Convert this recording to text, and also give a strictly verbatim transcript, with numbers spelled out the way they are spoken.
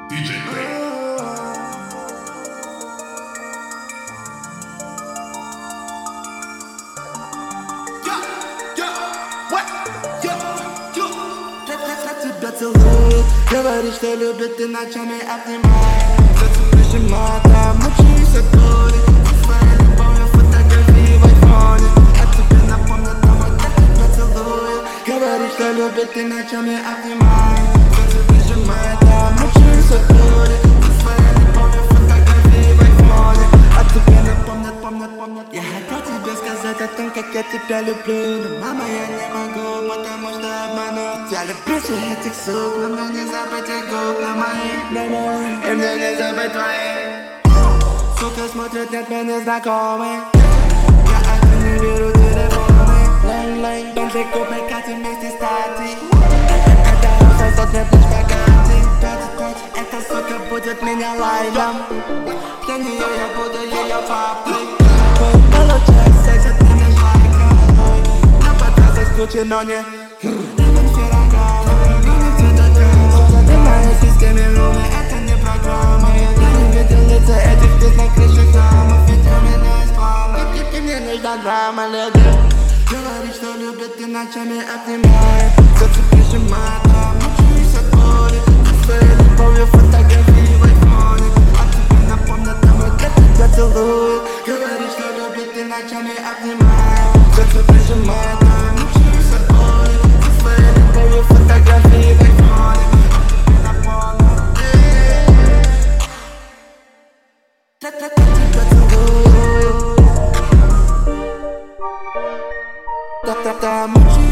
ди джей Play. Тебя целует, говорит, что любит, ты ночами обнимает, сердце прижимает, а мучаюсь от боли. Своей любовью фотографии в айфоне, а тебе напомнят дома, как тебя целует. Говорит, что любит, ты ночами обнимает, сердце прижимает, а мучаюсь от боли. Своей любовью фотографии в айфоне, а тебе напомнят, помнят, помнят. Я хотел тебе сказать о том, как я тебя люблю, но мама, я не могу, потому что обману. Я люблю всех этих сук, но мне не забыть их губ на моих, на моих, и мне не забыть твоих. Сука смотрят, нет, мне незнакомые. Я один не беру телефоны. Лайн-лайн, Бентли, купе, Кати, вместе с Тати. Это сосет мне плечь богатый. Эта сука будет меня лайном. Для нее я буду ее папой. Получай секс от меня жвайкой. На подразах скучи, но не в моей системе руны, это не программа. Я не видел лица этих птиц на крыше храмов, ведь у меня есть план. И, и мне нужна драма, леди. Говорит, что любит, ты ночами обнимает, сердце прижимает, а мучаюсь от боли. Своей любовью фотографии в айфоне, а тебе напомнят дома, как тебя целует. Говорит, что любит, ты ночами обнимает, сердце прижимает, а мучаюсь от боли. Своей любовью фотографии в айфоне. Тебя целую. Да-да-да, мучаюсь.